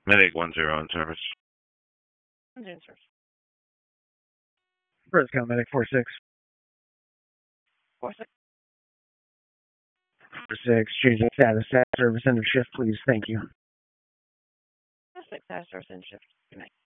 Medic 10 on service. Engine service. Fresno Medic 46. 46. 46, change the status. Service end of shift, please. Thank you. 6 status service in shift. Good night.